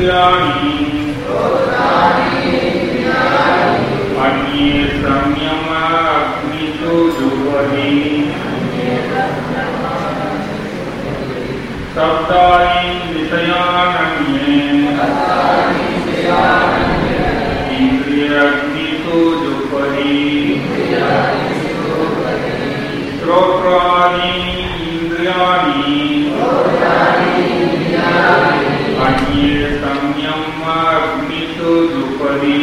இந்திரியாணி அந்நிய சம்யம அக்னிஷு ஜுவதி சப்தானி விஷயானன்யே இந்திரிய அக்னிஷு ஜுவதி ஸ்ரோத்ராணி இந்திரியாணி அந்நிய சம்யம அக்னிஷு ஜுவதி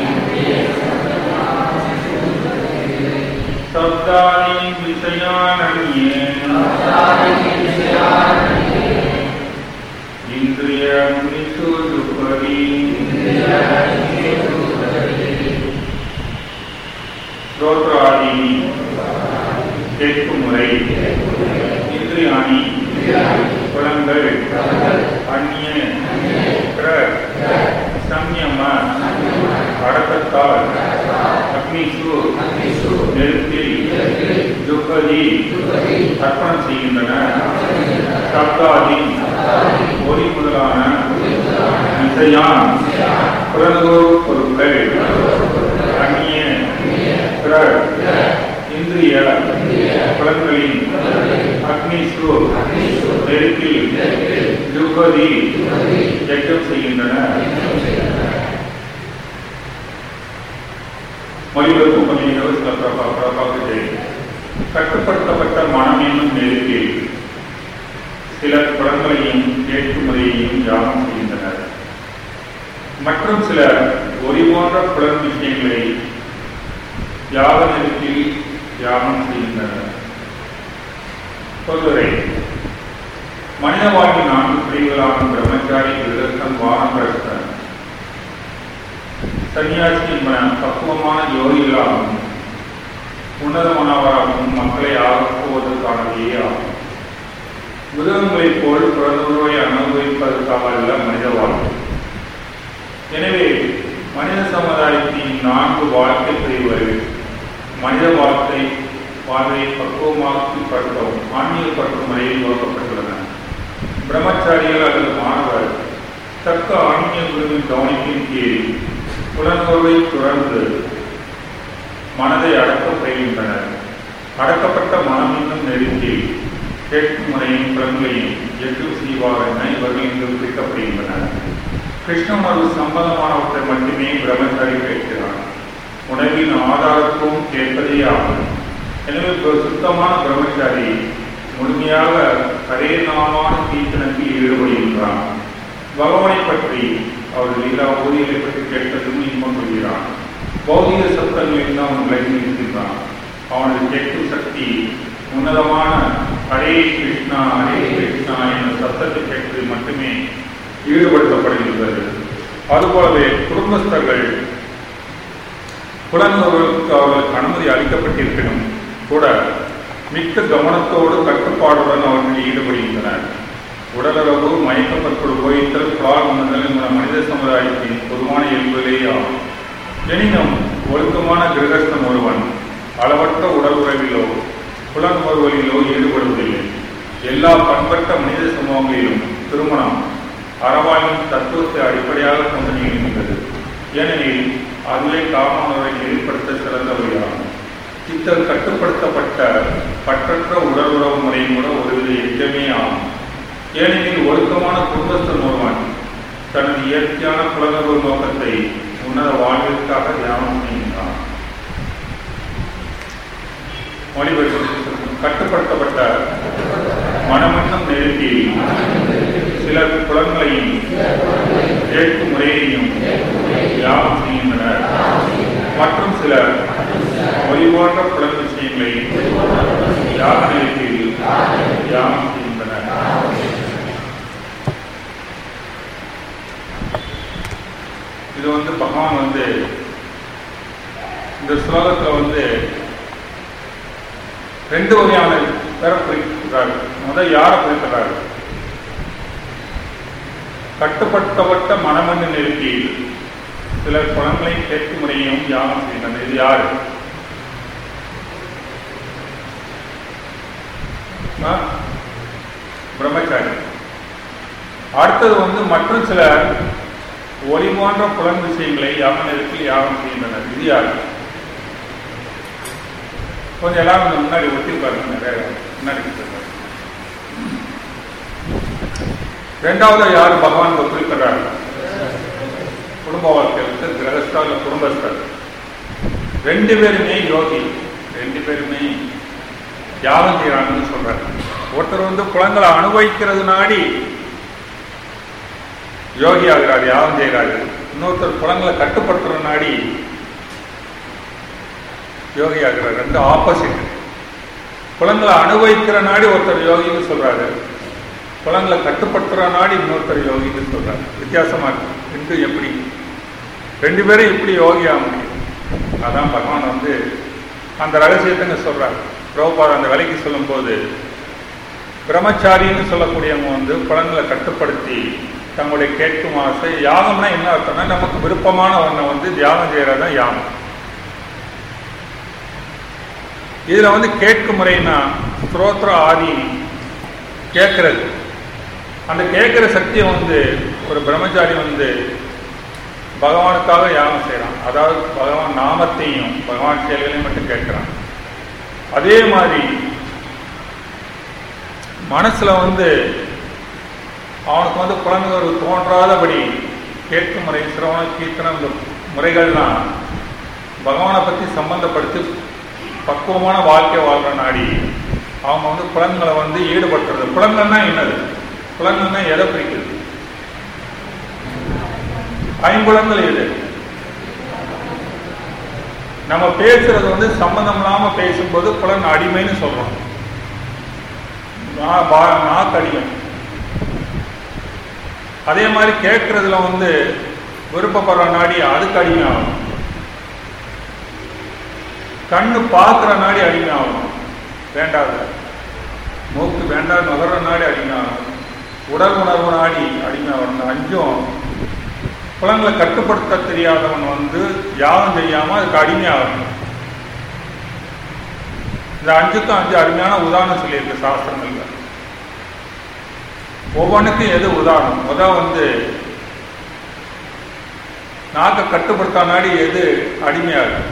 சப்தானி விஷயானன்யே இந்திரிய அக்னிஷு ஜுவதி ஸ்ரோத்ராணி கேட்கும் முறை இந்திரியாணி புலன்கள் அந்நிய சம்யம அடக்கத்தால் அக்னிஷு நெருப்பில் ஜுகதி அர்ப்பணம் செய்கின்றன சப்தாதி ஒளி முதலான விஷயான் புலன்களோர் பொருட்கள் அந்நிய இந்திரிய புலன்களின் அக்னிஷு நெருப்பில் ஜுகதி யஜ்ஞம் செய்கின்றன. மொழிபெயர்ப்பு கொஞ்சம் சில பிரபாகத்தை கட்டுப்படுத்தப்பட்ட மனம் என்னும் நெருப்பில் சிலர் புலன்களையும் கேட்குமுறையையும் தியானம் செய்கின்றனர். மற்றும் சிலர் ஒளி போன்ற புலன் விஷயங்களை யாக நெருப்பில் தியானம் செய்கின்றனர். பொதுவரை மனித வாழ்வின் 4 பிரிவுகளான பிரம்மச்சாரி, கிரகஸ்தன், வானப்பிரஸ்தன், சன்னியாசி என்பன பக்குவமான யோகிகளாகவும் உன்னதமானவராகவும் மக்களை ஆக்குவதற்கானதே ஆகும். மிருகங்களைப் போல் பிறந்தவரை அனுபவிப்பதற்காக அல்ல மனித வாழ்க்கை. எனவே மனித சமுதாயத்தின் 4 வாழ்க்கை பிரிவுகள் மனித வாழ்வை பக்குவமாக்கப்படுத்தவும் ஆன்மீகப்படுத்தும் முறையில் வகுக்கப்பட்டுள்ளன. பிரம்மச்சாரிகள் அல்லது மாணவர் தக்க ஆன்மீக குருவின் கவனிப்பின் கீழ் புலன்களை துறந்து மனதை அடக்க பயில்கின்றனர். அடக்கப்பட்ட மனம் என்னும் நெருக்கில் கேட்கும் முறையும் புலன்களையும் எட்டு செய்வார் என இவர்கள் இங்கு குறிக்கப்படுகின்றனர். கிருஷ்ண உணர்வு சம்பந்தமானவற்றை மட்டுமே பிரம்மச்சாரி கேட்கிறார். உணவின் ஆதாரத்தும் கேட்பதே ஆகும். எனவே சுத்தமான பிரம்மச்சாரி முழுமையாக ஹரே நாமான கீர்த்தனத்தில் ஈடுபடுகின்றான். பகவானை பற்றி அவர் லீலா ஊதியலை பற்றி கேட்பதும் இன்பம் கொள்கிறான். பௌதிக சப்தங்களில் தான் அவன் விலகி இருக்கின்றான். அவனது கேட்கும் சக்தி உன்னதமான ஹரே கிருஷ்ணா என்ற சப்தத்தை கேட்பதில் மட்டுமே ஈடுபடுத்தப்படுகின்றது. அதுபோலவே குடும்பஸ்தர்கள் புலன்களுக்கு அவர்களுக்கு அனுமதி அளிக்கப்பட்டிருக்கணும் கூட மிக்க கவனத்தோடு கட்டுப்பாடுடன் அவர்கள் ஈடுபடுகின்றனர். உடலுறவு, மயக்கப்பற்படு போய்த்தல், பிளால் உணர்தல் என்ற மனித சமுதாயத்தின் பொதுவான இயல்புகளே ஆகும். எனினும் ஒழுக்கமான கிரகஸ்தன் ஒருவன் அளவற்ற உடல் உறவிலோ புலன் உறவுகளிலோ ஈடுபடுவதில்லை. எல்லா பண்பட்ட மனித சமூகங்களிலும் திருமணம் அறவாயின் தத்துவத்தை அடிப்படையாக கொண்டு நிகழ்கின்றது. ஏனெனில் அதுவே காமனுரை ஏற்படுத்த சிறந்தவையாகும். இத்தகைய கட்டுப்படுத்தப்பட்ட பற்றற்ற உடல் உறவு முறை கூட ஒருவித எச்சமே ஆகும். ஏனெனில் ஒழுக்கமான குடும்பஸ்தன் ஒருவன் தனது இயற்கையான புலனர்வு நோக்கத்தை உன்னத வாழ்விற்காக தியானம் செய்கின்றான். கட்டுப்படுத்தப்பட்ட மனமன்னம் நெருப்பில் சிலர் புலன்களையும் கேட்கும் முறையையும் தியானம் செய்கின்றனர். மற்றும் சிலர் ஒளி போன்ற புலன் விஷயங்களை யாக நெருப்பில் தியானம் செய்கின்றனர். இது பகவான் இந்த ஸ்லோகத்தில் 2 வகையான பேரை குறிக்கிறார். முதல் யாரை குறிக்கிறார்? கட்டுப்படுத்தப்பட்ட மனமன்னு நெருப்பில் சிலர் புலன்களை கேட்கும் முறையையும் தியானம் செய்கின்றனர். இது யாரு? பிரம்மச்சாரி. அடுத்தது மற்றும் சிலர் ஒளி போன்ற புலன் விஷயங்களை யாகத்தில் யாகம் செய்கின்றனர். இது யாரு? கொஞ்சம் எல்லாரும் முன்னாடி ஒட்டி பாருங்க. நிறைய முன்னாடி ரெண்டாவது யாரு பகவான் குறிப்பிடுறாரு? குடும்ப வாழ்க்கையில் கிரகஸ்தா இல்ல குடும்பஸ்தர், ரெண்டு பேருமே யோகி, ரெண்டு பேருமே யாகம் செய்யறாங்கன்னு சொல்றாரு. ஒருத்தர் புலங்களை அனுபவிக்கிறது நாடி யோகி ஆகிறாரு, யாகம் செய்கிறாரு. இன்னொருத்தர் புலங்களை கட்டுப்படுத்துற நாடி யோகி ஆகிறார். ரெண்டு ஆப்போசிட். புலங்களை அனுபவிக்கிற நாடி ஒருத்தர் யோகின்னு சொல்றாரு, புலங்களை கட்டுப்படுத்துற நாடி இன்னொருத்தர் யோகின்னு சொல்றாரு. வித்தியாசமா இருக்கு. ரெண்டு எப்படி ரெண்டு பேரும் எப்படி யோகி ஆக முடியும்? அதான் பகவான் அந்த ரகசியத்தை சொல்றாரு. பிரபுபாதர் அந்த வேலைக்கு சொல்லும் போது, பிரம்மச்சாரின்னு சொல்லக்கூடியவங்க புலங்களை கட்டுப்படுத்தி தங்களுடைய கேட்கும் ஆசை, யாகம்னா என்ன அர்த்தம்னா நமக்கு விருப்பமான ஒன்றை தியாகம் செய்யறதுதான் யாகம். இதுல கேட்கும் முறைன்னா ஸ்ரோத்ர ஆதி கேட்கறது. அந்த கேட்கிற சக்தியை ஒரு பிரம்மச்சாரி பகவானுக்காக யாகம் செய்யறான். அதாவது பகவான் நாமத்தையும் பகவான் செயல்களையும் மட்டும் கேட்கிறான். அதே மாதிரி மனசுல அவனுக்கு புலன்கள் தோன்றாதபடி கேட்கும் முறை, சிரவண கீர்த்தனம், இந்த முறைகள்லாம் பகவானை பற்றி சம்பந்தப்படுத்தி பக்குவமான வாழ்க்கை வாழ்ற நாடி அவங்க புலன்களை ஈடுபடுத்துறது. புலன்கள்னா என்னது? புலன்கள்னா எதை பிரிக்கிறது? ஐம்புலன்கள் எது? நம்ம பேசுறது சம்பந்தம் இல்லாம பேசும்போது புலன் அடிமைன்னு சொல்றோம். நாக்கு அடிமை. அதே மாதிரி கேட்கறதுல விருப்பப்படுற நாடி அதுக்கு அடிமை ஆகணும். கண்ணு பார்க்கிற நாடி அடிமை ஆகணும், வேண்டாத. மூக்கு வேண்டாம் நுகர்ற நாடி அடிமை ஆகணும். உடல் உணர்வு நாடி அடிமை ஆகணும். அஞ்சும் புலன்களை கட்டுப்படுத்த தெரியாதவன் யாகம் செய்யாம அதுக்கு அடிமையாகணும். இந்த அஞ்சுக்கும் 5 அருமையான உதாரணம் சொல்லியிருக்கு சாஸ்திரங்கள்ல. ஒவ்வொன்றுக்கும் எது உதாரணம்? நாக்கை கட்டுப்படுத்த நாடி எது அடிமையாகும்?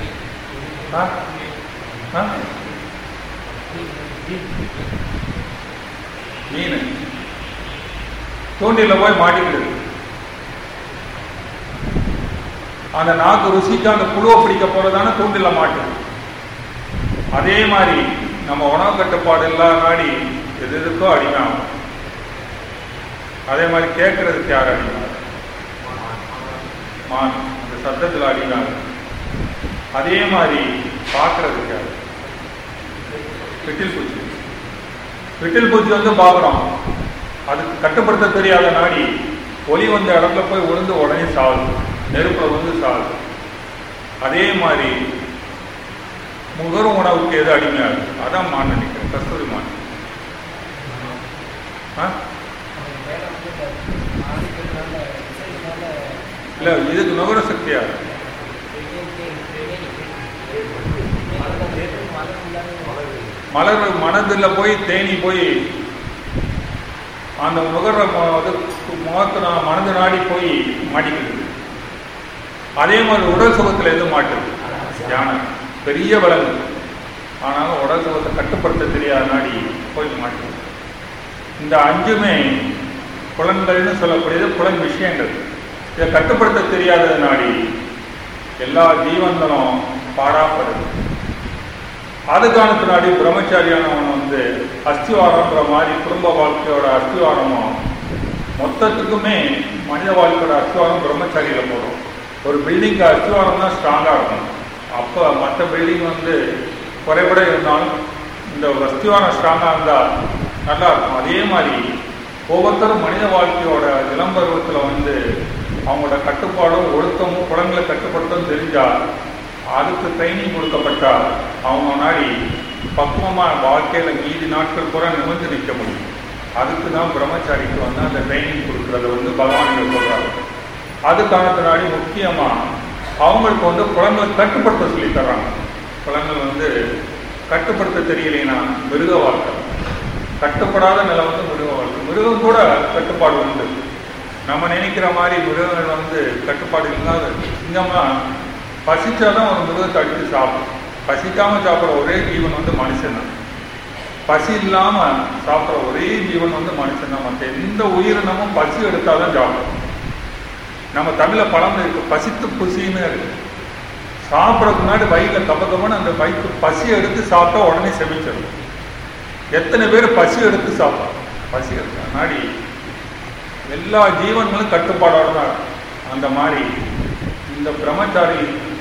மீன் தூண்டில போய் மாட்டிக்கிடுது. அந்த நாக்கு ருசிக்கு அந்த புழுவை பிடிக்க போறதான தூண்டில மாட்டுது. அதே மாதிரி நம்ம உணவு கட்டுப்பாடு இல்லாத நாடி எது எதுக்கோ அடிமையாகும். அதே மாதிரி கேட்கறதுக்கு யார் அடிமையாகும்? மான், அந்த சத்தத்தில் அடிமையாகும். அதே மாதிரி பார்க்கறதுக்கு யாரு? விட்டில் பூச்சி. விட்டில் பூச்சி பார்க்குறோம், அதுக்கு கட்டுப்படுத்த தெரியாத நாடி ஒளி இடத்துல போய் விழுந்து உடனே சாகுது, நெருப்புல சாகுது. அதே மாதிரி முகரும் உணவுக்கு எது அடிமையாகுது? அதான் மான் நினைக்கிறேன், கஸ்தூரி மான். இல்ல, இதுக்கு நுகர சக்தியா? மலர் மனதுல போய் தேனி போய் அந்த நுகர முகத்துல மனது நாடி போய் மாட்டிக்கிறது. அதே மாதிரி உடல் சுகத்துல எது மாட்டுது? யானை பெரிய விலங்கு, ஆனாலும் உடல் சுகத்தை கட்டுப்படுத்த தெரியாத நாடி போய் மாட்டுது. இந்த 5மே புலன்கள்னு சொல்லக்கூடியது புலன் விஷயங்கள். இதை கட்டுப்படுத்த தெரியாத நாடி எல்லா ஜீவன்களும் பாடாப்படுது. அதுக்கான நாடி பிரம்மச்சாரியானவன் அஸ்திவாரம்ன்ற மாதிரி குடும்ப வாழ்க்கையோட அஸ்திவாரமும் மொத்தத்துக்குமே மனித வாழ்க்கையோட அஸ்திவாரம் பிரம்மச்சாரியில போடும். ஒரு பில்டிங்க்கு அஸ்திவாரம் தான் ஸ்ட்ராங்கா இருக்கும். அப்போ மற்ற பில்டிங் குறைபட இருந்தாலும் இந்த அஸ்திவாரம் ஸ்ட்ராங்கா இருந்தா நல்லா இருக்கும். அதே மாதிரி ஒவ்வொருத்தரும் மனித வாழ்க்கையோட இளம்பருவத்தில் அவங்களோட கட்டுப்பாடும் ஒழுக்கமும் புலன்களை கட்டுப்படுத்தும் தெரிஞ்சா, அதுக்கு ட்ரைனிங் கொடுக்கப்பட்டா அவங்க முன்னாடி பக்குவமா வாழ்க்கையில மீதி நாட்கள் பூரா நிமிர்ந்து நிற்க முடியும். அதுக்கு தான் பிரம்மச்சாரிக்கு அந்த ட்ரைனிங் கொடுக்கறத பகவான் சொல்றாங்க. அதுக்கான பின்னாடி முக்கியமா அவங்களுக்கு புலன்களை கட்டுப்படுத்த சொல்லி தர்றாங்க. புலன்கள் கட்டுப்படுத்த தெரியலைன்னா மிருக வாழ்க்கை, கட்டுப்படாத நிலை மிருக வாழ்க்கை. மிருகம் கூட கட்டுப்பாடு உண்டு. நம்ம நினைக்கிற மாதிரி மிருகங்கள் வந்து கட்டுப்பாடு இல்லாத சிங்கம்லாம் பசிச்சாதான் ஒரு மிருகத்தை அடித்து சாப்பிடும். பசிக்காம சாப்பிட்ற ஒரே ஜீவன் வந்து மனுஷன் தான். பசி இல்லாம சாப்பிட்ற ஒரே ஜீவன் வந்து மனுஷன் தான். மற்ற எந்த உயிரினமும் பசி எடுத்தாதான் சாப்பிடும். நம்ம தமிழ பழம் இருக்கு, பசித்து புசின்னு இருக்கு. சாப்பிட்றதுக்கு முன்னாடி வயிற்றுல கப்பன்னு அந்த வயிற்று பசி எடுத்து சாப்பிட்டா உடனே செமிச்சிடும். எத்தனை பேர் பசி எடுத்து சாப்பிடும்? பசி எடுத்து முன்னாடி எல்லா ஜீவன்களும் கட்டுப்பாடோட தான். அந்த மாதிரி இந்த பிரம்மச்சாரி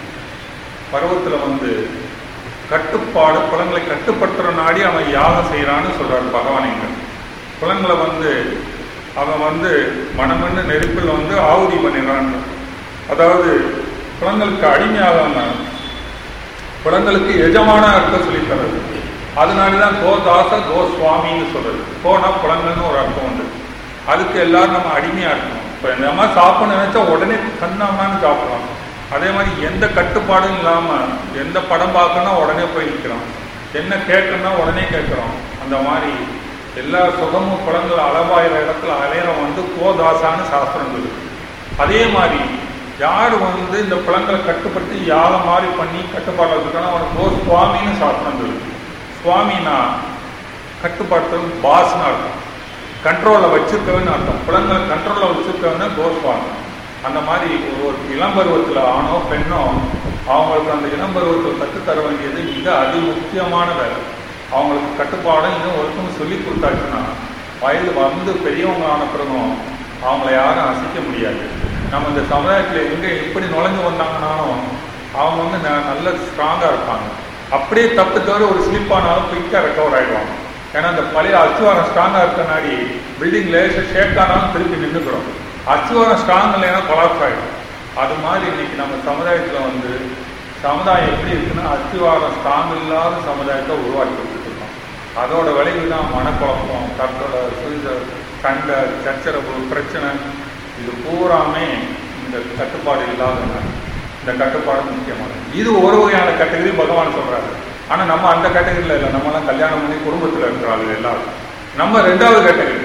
பருவத்தில் வந்து கட்டுப்பாடு புலங்களை கட்டுப்படுத்துற நாடி அவன் யாகம் செய்யறான்னு சொல்றாரு பகவான். புலங்களை வந்து அவன் வந்து மனமண்ணு நெருப்பில் வந்து ஆவுதி பண்ணிடுறான். அதாவது புலங்களுக்கு அடிமையாகாம புலங்களுக்கு எஜமானா இருக்க சொல்லி தர்றது. அதனாலதான் கோதாச கோஸ்வாமின்னு சொல்றது. கோனா புலங்கள்னு ஒரு அர்த்தம் உண்டு. அதுக்கு எல்லாரும் நம்ம அடிமையா இருக்கணும். இப்போ இந்த மாதிரி சாப்பிடணும்னு நினைச்சா உடனே கண்ணாமன்னு சாப்பிடலாம். அதே மாதிரி எந்த கட்டுப்பாடும் இல்லாம எந்த படம் பார்க்கணும் உடனே போய் நிற்கிறோம், என்ன கேட்கணும்னா உடனே கேட்கிறோம். அந்த மாதிரி எல்லா சுகமும் புலங்கள் அளவாயிர இடத்துல அலையிறம் வந்து கோதாசான்னு சாஸ்திரம் இருக்கு. அதே மாதிரி யார் வந்து இந்த புலங்களை கட்டுப்படுத்தி யாகம் மாதிரி பண்ணி கட்டுப்பாடு வச்சுக்கணும் அவனுக்கு கோஸ்வாமின்னு சாஸ்திரம் இருக்கு. சுவாமின்னா கட்டுப்பாட்டு பாஸ்ன்னு அர்த்தம், கண்ட்ரோலில் வச்சிருக்கவன்னு அர்த்தம். புலங்களை கண்ட்ரோலில் வச்சிருக்கவன்னா கோஸ்வாமி. அந்த மாதிரி ஒரு இளம்பருவத்தில் ஆணோ பெண்ணோ அவங்களுக்கு அந்த இளம்பருவத்தில் கற்றுத்தர வேண்டியது மிக அதி முக்கியமான வேலை. அவங்களுக்கு கட்டுப்பாடும் இன்னும் ஒருத்தவங்க சொல்லி கொடுத்தாச்சுன்னா வயது வந்து பெரியவங்க ஆன பிறகும் அவங்கள யாரும் அசைக்க முடியாது. நம்ம இந்த சமுதாயத்தில் எங்கே எப்படி நுழைஞ்சு வந்தாங்கன்னாலும் அவங்க வந்து நல்ல ஸ்ட்ராங்காக இருப்பாங்க. அப்படியே தப்பு தவிர ஒரு ஸ்லிப் ஆனாலும் குயிக்காக ரெக்கவர் ஆகிடுவாங்க. ஏன்னா அந்த பழைய அச்சுவாரம் ஸ்ட்ராங்காக இருக்கனாடி பில்டிங் லேசாக ஷேக் ஆனாலும் திருப்பி நின்றுக்கிறோம். அச்சுவாரம் ஸ்ட்ராங் இல்லைன்னா கொலாப்ஸ் ஆகிடும். அது மாதிரி இன்னைக்கு நம்ம சமுதாயத்தில் வந்து சமுதாயம் எப்படி இருக்குன்னா அச்சுவாரம் ஸ்ட்ராங் இல்லாத சமுதாயத்தை உருவாக்கி கொடுத்துருக்கோம். அதோட விளைவு தான் மனக்குழப்பம், கருத்தோட சண்டை, சச்சரவு, பிரச்சனை. இது பூராமே இந்த கட்டுப்பாடு இல்லாததுனால. இந்த கட்டுப்பாடு முக்கியமானது. இது ஒரு வகையான கேட்டகரி பகவான் சொல்றாரு. ஆனால் நம்ம அந்த கேட்டகரியில் இல்லை. நம்மளாம் கல்யாணம் பண்ணி குடும்பத்தில் இருக்கிறாங்க எல்லாரும். நம்ம ரெண்டாவது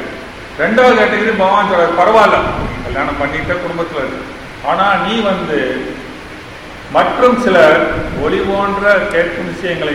கேட்டகரி பகவான் சொல்றாரு. பரவாயில்ல, கல்யாணம் பண்ணிட்ட குடும்பத்தில் இருக்கு. ஆனால் நீ வந்து மற்றும் சில ஒளி போன்ற கேட்கும் விஷயங்களை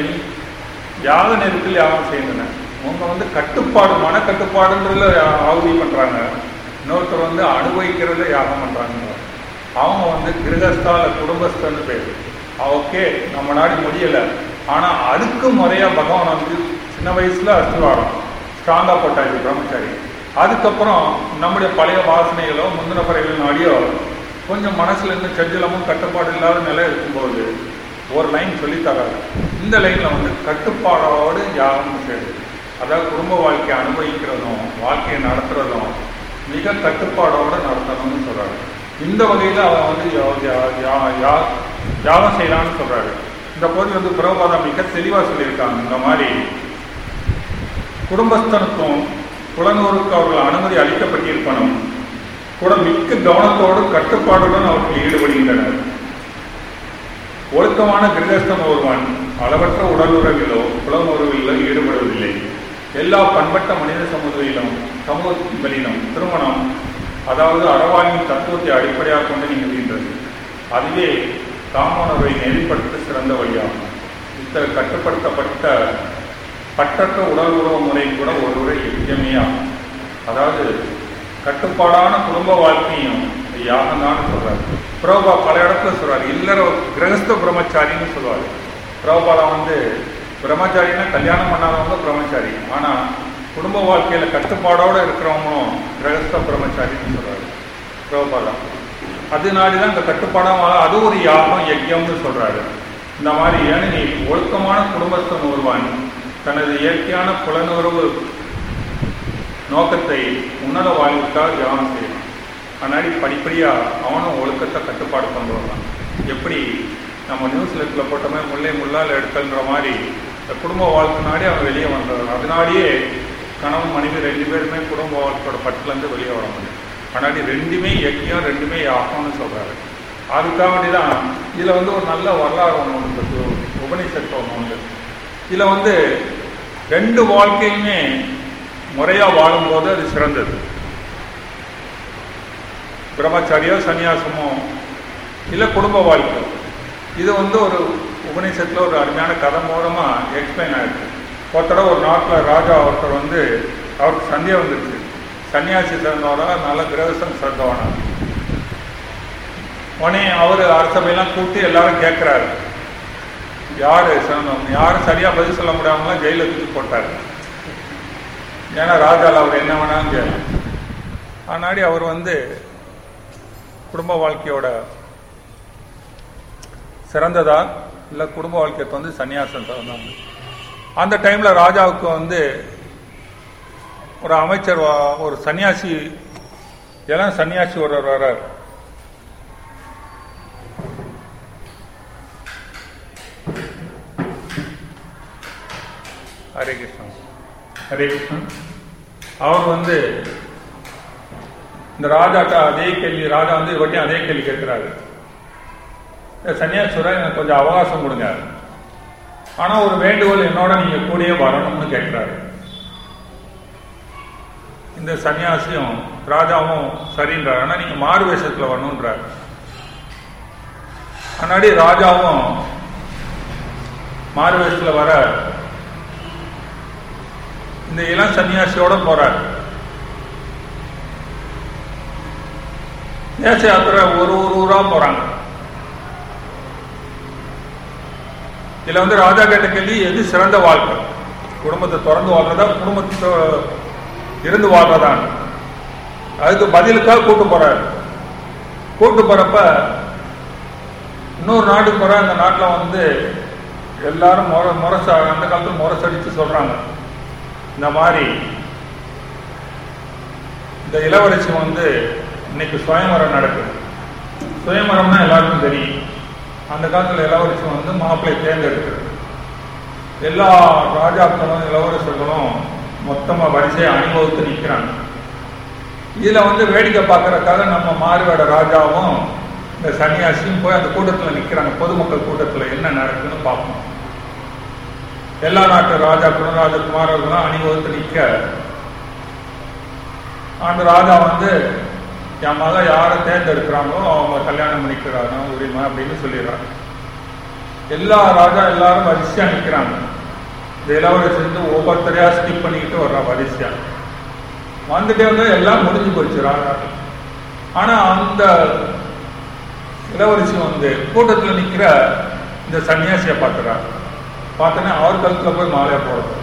யாக நேரத்தில் யாகம் செய்கின்றன. அவங்க வந்து கட்டுப்பாடு மனக்கட்டுப்பாடுன்றதுல ஆவுதி பண்றாங்க. இன்னொருத்தர் வந்து அனுபவிக்கிறத யாகம் பண்றாங்க. அவங்க வந்து கிரகஸ்தால குடும்பஸ்தன்னு பேர். ஓகே, நம்ம நாடு முடியலை. ஆனால் அதுக்கு முறையா பகவான் வந்து சின்ன வயசுல அஸ்திவாரம் ஸ்ட்ராங்கா போட்டாச்சு பிரம்மச்சாரி. அதுக்கப்புறம் நம்முடைய பழைய வாசனைகளோ முந்தின பறைகளோ நாடியோ கொஞ்சம் மனசுல இருந்து சஞ்சலமும் கட்டுப்பாடு இல்லாத நிலை இருக்கும்போது ஒரு லைன் சொல்லித்தராரு. இந்த லைன்ல வந்து கட்டுப்பாடோடு யாகம் செய்யுது. அதாவது குடும்ப வாழ்க்கையை அனுபவிக்கிறதும் வாழ்க்கையை நடத்துறதும் மிக கட்டுப்பாடோடு நடத்தணும்னு சொல்றாரு. இந்த வகையில அவன் வந்து யாகம் செய்யலான்னு சொல்றாரு. இந்த பகுதி வந்து பிரபுபாதா மிக தெளிவா சொல்லியிருக்காங்க. இந்த மாதிரி குடும்பஸ்தனுக்கும் புலனோருக்கு அவர்கள் அனுமதி அளிக்கப்பட்டிருக்கணும். கூட மிக்க கவனத்தோடு கட்டுப்பாடுடன் அவர்கள் ஈடுபடுகின்றனர். ஒழுக்கமான கிரகஸ்தன் ஒருவன் அளவற்ற உடல் உறவிலோ புலனுறவிலோ ஈடுபடுவதில்லை. எல்லா பண்பட்ட மனித சமூகங்களிலும் திருமணம், அதாவது அறவாழ்வின் தத்துவத்தை அடிப்படையாக கொண்டு நிகழ்கின்றது. அதுவே காமோணர்வை நெறிப்படுத்த சிறந்த வழியாகும். இத்தகைய கட்டுப்படுத்தப்பட்ட பற்றற்ற உடல் உறவு முறை கூட ஒருவரை எளிமையாகும். அதாவது கட்டுப்பாடான குடும்ப வாழ்க்கையும் யாகம்தான் சொல்றாரு. பிரபுபா பல இடத்துல சொல்றாரு. இல்லற கிரகஸ்த பிரம்மச்சாரின்னு சொல்லுவாரு. பிரபுபாதா வந்து பிரம்மச்சாரின்னா கல்யாணம் பண்ணாதவங்க பிரம்மச்சாரி, ஆனா குடும்ப வாழ்க்கையில கட்டுப்பாடோட இருக்கிறவங்களும் கிரகஸ்த பிரம்மச்சாரின்னு சொல்றாரு பிரபுபாதா. அதனாலதான் இந்த கட்டுப்பாடாக அது ஒரு யாகம் யஜ்யம்னு சொல்றாரு. இந்த மாதிரி ஏனெனில் ஒழுக்கமான குடும்பஸ்தன் ஒருவன் தனது இயற்கையான புலனுறவு நோக்கத்தை உன்னத வாழ்வுக்காக தியானம் செய்யணும். அதனாடி படிப்படியா அவனும் ஒழுக்கத்தை கட்டுப்பாடு கொண்டு வரலாம். எப்படி நம்ம நியூஸ் லெட்டில் போட்டோமே முல்லை முள்ளால் எடுக்கல்ன்ற மாதிரி இந்த குடும்ப வாழ்க்கைனாடி அவன் வெளியே வந்தது. அதனாலேயே கணவன் மனைவி 2 பேருமே குடும்ப வாழ்க்கையோட பட்டிலேருந்து வெளியே வர முடியும். ஆனால் ரெண்டுமே இயக்கியம், ரெண்டுமே யாகம்னு சொல்றாரு. அதுக்காக வேண்டிதான் இதுல வந்து ஒரு நல்ல வரலாறு ஒன்று உபநிஷத்து ஒன்று உண்டு. இதுல வந்து 2 வாழ்க்கையுமே முறையா வாழும்போது அது சிறந்தது. பிரம்மச்சாரியோ சன்னியாசமோ இல்லை குடும்ப வாழ்க்கை. இது ஒரு உபநிஷத்தில் ஒரு அருமையான கதை மூலமாக எக்ஸ்பிளைன் ஆகிருக்கு. ஒருத்தர ஒரு நாட்டில் ராஜா ஒருத்தர் அவருக்கு சந்தேகம் வந்துருச்சு, சன்னியாசி சிறந்தவனா நல்ல கிரகசம் சிறந்தவனா. உடனே அவர் அரசபையெல்லாம் கூட்டி எல்லாரும் கேட்குறாரு, யார் சிறந்தவன்? யாரும் சரியாக பதில் சொல்ல முடியாமலாம் ஜெயிலில் தூக்கி போட்டார். ஏன்னா ராஜாவில் அவர் என்ன வேணாலும் செய்யலாம். ஆனாடி அவர் குடும்ப வாழ்க்கையோட சிறந்ததா இல்லை குடும்ப வாழ்க்கையை சன்னியாசம் சிறந்தாங்க. அந்த டைமில் ராஜாவுக்கு ஒரு அமைச்சர், ஒரு சன்னியாசி, எல்லாம் சன்னியாசி ஒருவர் வர்றார். ஹரே கிருஷ்ணன், ஹரே கிருஷ்ணன். அவர் இந்த ராஜாட்ட அதே கேள்வி, ராஜா இவட்டையும் அதே கேள்வி கேட்கிறாரு, சன்னியாசுரர் எனக்கு கொஞ்சம் அவகாசம் கொடுங்க, ஆனா ஒரு வேண்டுகோள், என்னோட நீங்க கூடயே வரணும்னு கேட்கிறாரு. இந்த சன்னியாசியும் ராஜாவும் சரின்றார், ஆனா நீங்க மாறு வேஷத்துல வரணும்ன்றார். முன்னாடி ராஜாவும் மாறு வேஷத்துல வர இந்த இளம் சன்னியாசியோட போறார். தேச யாத்திரை ஒரு ஊரா போறாங்க. இதுல ராஜா கேட்ட கேள்வி, எது சிறந்த வாழ்க்கை? குடும்பத்தை திறந்து வாழ்றதா, குடும்பத்தை இருந்து வாழ்றதான்? அதுக்கு பதிலுக்காக கூட்டு போறாரு. கூட்டு போறப்ப இன்னொரு நாட்டுக்கு போற, அந்த நாட்டில் எல்லாரும் அந்த காலத்துல முரசடிச்சு சொல்றாங்க, இந்த மாதிரி இந்த இளவரசி இன்னைக்கு சுயமரம் நடக்குது. சுயமரம்னா எல்லாருக்கும் தெரியும். அந்த காலத்துல இளவரசி மாப்பிள்ளை தேர்ந்தெடுக்கிறது. எல்லா ராஜாக்களும் இளவரசர்களும் மொத்தமா வரிசையை அணிவகுத்து நிற்கிறாங்க. இதுல வேடிக்கை பார்க்கறதுக்காக நம்ம மாறுவேட ராஜாவும் இந்த சன்னியாசியும் போய் அந்த கூட்டத்தில் நிற்கிறாங்க. பொதுமக்கள் கூட்டத்தில் என்ன நடக்குதுன்னு பார்ப்போம். எல்லா நாட்டு ராஜாக்களும் ராஜகுமாரர்களும் அணிவகுத்து நிற்க, அந்த ராஜா என் மக யாரை தேர்ந்தெடுக்கிறாங்களோ அவங்க கல்யாணம் பண்ணிக்கிறாங்க உரிமை அப்படின்னு சொல்லிடுறாங்க. எல்லா ராஜா எல்லாரும் வரிசையா நிற்கிறாங்க. இந்த இளவரசி ஒவ்வொருத்தரையா ஸ்கிப் பண்ணிக்கிட்டு வர்றா வரிசையா. வந்துட்டே எல்லாம் முடிஞ்சு போச்சு ராஜா. ஆனா அந்த இளவரசி கூட்டத்தில் நிற்கிற இந்த சன்னியாசியை பார்க்கிறார். பார்த்தோன்னே அவர் கழுத்துல போய் மாலையா போறது.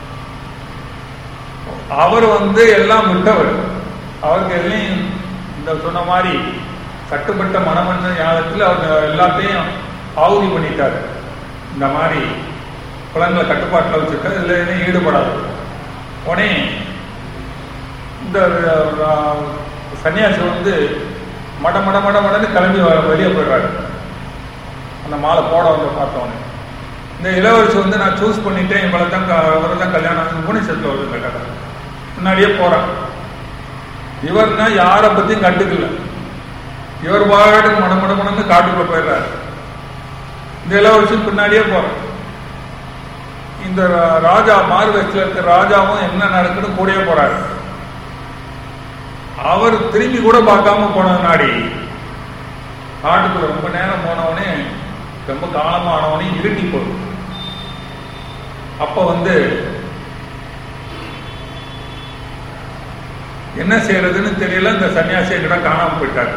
அவர் எல்லாம் விட்டவர். அவருக்கு எல்லாம் இந்த சொன்ன மாதிரி கட்டுப்பட்ட மனமன்ற ஞானத்தில் அவர் எல்லாத்தையும் ஆவுதி பண்ணிட்டாரு. இந்த மாதிரி குழந்தைகளை கட்டுப்பாட்டில் வச்சுருக்க இதுல எதுவும் ஈடுபடாது. உடனே இந்த சன்னியாசி மடன்னு கிளம்பி வெளியே போயிடுறாரு. அந்த மாலை போட பார்த்தோன்னே இந்த இளவரசி நான் சூஸ் பண்ணிட்டேன், இவரை தான் கல்யாணம் உபநிஷத்துல வருது இந்த கதை. முன்னாடியே போறான். இவர்னா யாரை பத்தியும் கண்டுக்கல. இவர் பாட்டுக்கு மடமடன்னு காட்டுக்குள்ள போயிடுறாரு. இந்த இளவரசி பின்னாடியே போறான். இந்த ராஜா மார்வேஸ்ல இருக்க ராஜாவும் என்ன நடக்குன்னு கூடயே போறாரு. அவர் திரும்பி கூட பார்க்காம போனதுனாடி காட்டுக்குள்ள ரொம்ப நேரம் போனவனே, ரொம்ப காலமானவனே இருட்டி போடும். அப்ப என்ன செய்யறதுன்னு தெரியல. இந்த சன்னியாசியை கிட்ட காணாம போயிட்டாரு.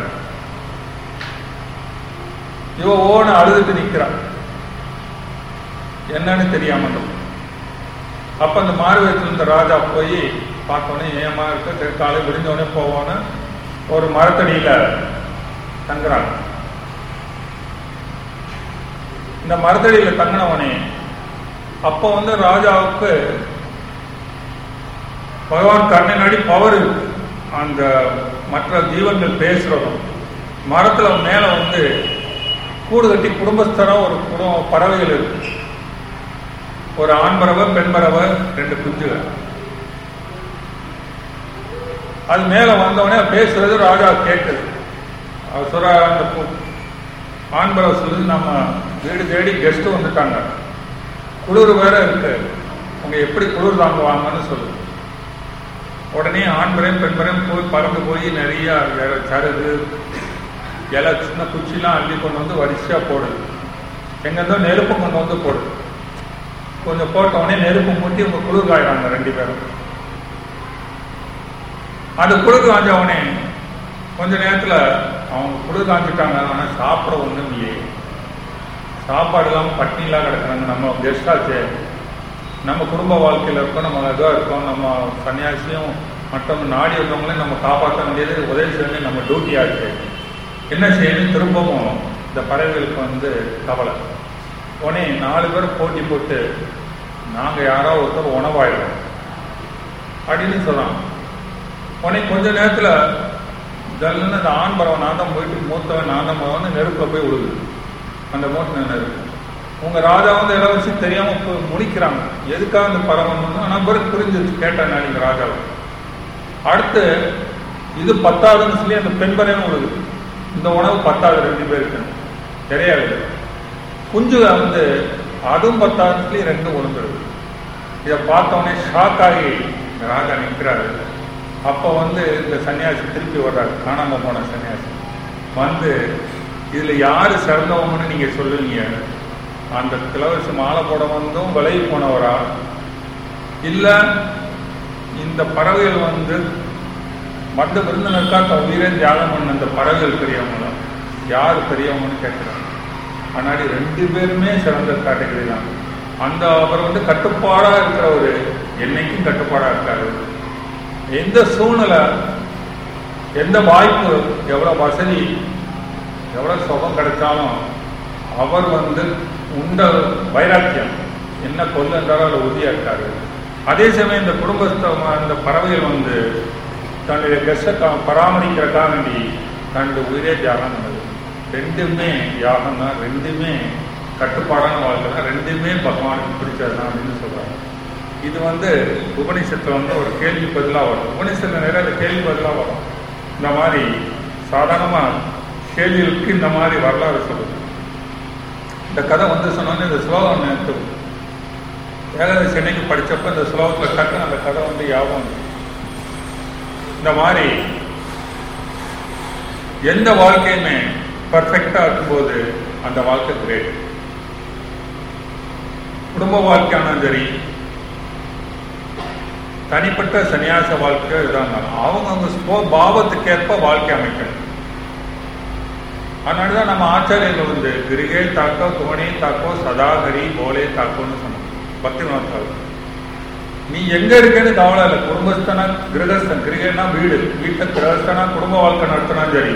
இவ ஓன அழுதுட்டு நிக்கிறான், என்னன்னு தெரியாம. அப்ப அந்த மாறுவேத்துல இந்த ராஜா போய் பார்த்தோன்னே ஏமா இருக்க, காலை விடிஞ்சோடனே போவோன்னு ஒரு மரத்தடியில தங்குறாங்க. இந்த மரத்தடியில தங்கினவனே அப்ப ராஜாவுக்கு பகவான் கண்ணனாடி பவர் இருக்கு. அந்த மற்ற ஜீவன்கள் பேசுறதும் மரத்துல மேல கூடு கட்டி குடும்பஸ்தரம் ஒரு பறவைகள் இருக்கு. ஒரு ஆண் பறவை, பெண் பறவை, 2 குஞ்சுகள். அது மேல வந்தவனே பேசுறது ராஜா கேட்குது. அவர் சொல்ற, அந்த ஆண் பறவை சொல்லி, நம்ம வீடு தேடி கெஸ்ட் வந்துட்டாங்க, குளிர் வேற இருக்கு, அவங்க எப்படி குளிர் தாங்குவாங்கன்னு சொல்லு. உடனே ஆண்பரையும் பெண்பரையும் போய் பறந்து போய் நிறைய சருகு இலை சின்ன குச்சிலாம் அள்ளி கொண்டு வந்து வரிசையாக போடுது. எங்கேருந்தோ நெருப்பும் கொண்டு வந்து போடுது. கொஞ்சம் போட்டவொடனே நெருப்பு மூட்டி அவங்க குளிர் காயிறாங்க 2 பேரும். அது குளிர் காஞ்சவனே கொஞ்ச நேரத்தில் அவங்க குளிர் காஞ்சிட்டாங்க. ஆனால் சாப்பிட ஒன்றும் இல்லையே, சாப்பாடு இல்லாமல் பட்டினிலாம் கிடக்குறாங்க. நம்ம கெஸ்டாச்சு, நம்ம குடும்ப வாழ்க்கையில் இருக்கோம், நம்ம இதாக இருக்கோம், நம்ம சன்னியாசியும் மற்றவங்க நாடி வந்தவங்களையும் நம்ம காப்பாற்ற வேண்டியது உதவி செய்ய நம்ம டியூட்டியாக இருக்கு. என்ன செய்யணும்? திரும்பவும் இந்த பறவைகளுக்கு வந்து கவலை. உடனே 4 பேர் போட்டி போட்டு நாங்கள் யாராவது ஒருத்தர் உணவாயிடும் அப்படின்னு சொல்கிறாங்க. உடனே கொஞ்ச நேரத்தில் ஜல்லுன்னு அந்த ஆண் பறவை நான் தான் போயிட்டு மூத்தவன் நான் தான் வந்து நெருப்பில் போய் விழுது. அந்த மூட்டை நெருப்பு உங்கள் ராஜா வந்து இளவரசி தெரியாமல் முடிக்கிறாங்க. எதுக்காக அந்த பறவை வந்து ஆனால் பிறகு புரிஞ்சிச்சு கேட்டேன் நான் நீங்கள் ராஜாவை. அடுத்து இது 10ஆவதுன்னு சொல்லி அந்த பெண் பறவை விழுது. இந்த உணவு 10ஆவது 2 பேருக்கு தெரியாது. குஞ்சு வந்து அதுவும் 10ஆவதுன்னு சொல்லி 2 விழுந்துருது. இதை பார்த்தோன்னே ஷாக் ஆகி ராஜா நிற்கிறாரு. அப்போ வந்து இந்த சன்னியாசி திருப்பி வர்றாரு, காணாமல் போன சன்னியாசி வந்து இதில் யார் சிறந்தவங்கன்னு நீங்கள் சொல்லுவீங்க? அந்த இளவரசி மாலை போட வந்தும் விலகி போனவரா, இல்லை இந்த பறவைகள் வந்து மற்ற விருந்தினருக்காக உயிரே தியாகம் பண்ண இந்த பறவைகள் பெரியவங்களா, யார் பெரியவங்கன்னு கேட்குறாங்க. முன்னாடி 2 பேருமே சிறந்த கேட்டகரி தான். அந்த அவர் வந்து கட்டுப்பாடாக இருக்கிறவர், என்னைக்கும் கட்டுப்பாடாக இருக்காரு. எந்த சூழ்நிலை, எந்த வாய்ப்பு, எவ்வளோ வசதி, எவ்வளோ சுகம் கிடைச்சாலும் அவர் வந்து உண்ட வைராக்கியம் என்ன கொல்ல என்றாலும் அதில் உறுதியாக இருக்காரு. அதே சமயம் இந்த குடும்பஸ்த அந்த பறவைகள் வந்து தன்னுடைய கெஸ்ட்டை பராமரிக்கிறதுக்காக வேண்டி தன்னுடைய உயிரே தியாகம் பண்ணது. 2மே யாகம் தான், 2மே கட்டுப்பாடான வாழ்க்கை தான், 2மே பகவானுக்கு பிடிச்சது தான் அப்படின்னு சொல்கிறாங்க. இது வந்து உபநிஷத்தில் வந்து ஒரு கேள்வி பதிலாக வரும். உபநிஷத்தில் நிறைய அந்த கேள்வி பதிலாக வரும். இந்த மாதிரி சாதாரணமாக கேள்விகளுக்கு இந்த மாதிரி வரலாறு சொல்லுது. இந்த கதை வந்து சொன்னோன்னே இந்த ஸ்லோகம் நேற்று ஏகாதசி சென்னைக்கு படித்தப்ப இந்த ஸ்லோகத்தில் டக்குன்னு அந்த கதை வந்து யாபம். இந்த மாதிரி எந்த வாழ்க்கையுமே பர்ஃபெக்டாக இருக்கும்போது அந்த வாழ்க்கை கிரேட். குடும்ப வாழ்க்கையானாலும் சரி, தனிப்பட்ட சன்னியாச வாழ்க்கை இதாங்க அவங்க பாவத்துக்கேற்ப வாழ்க்கை அமைக்கணும். அதனாலதான் நம்ம ஆச்சாரியர்கள் வந்து கிரிகே தாக்கோ துவனே தாக்கோ சதாகரி போலே தாக்கோன்னு சொன்னோம். பக்திநாத் நீ எங்க இருக்கேன்னு கவலை இல்லை. குடும்பஸ்தனா கிரகஸ்தன், கிரிகேனா வீடு, வீட்டை கிரகஸ்தனா குடும்ப வாழ்க்கை நடத்தினா சரி.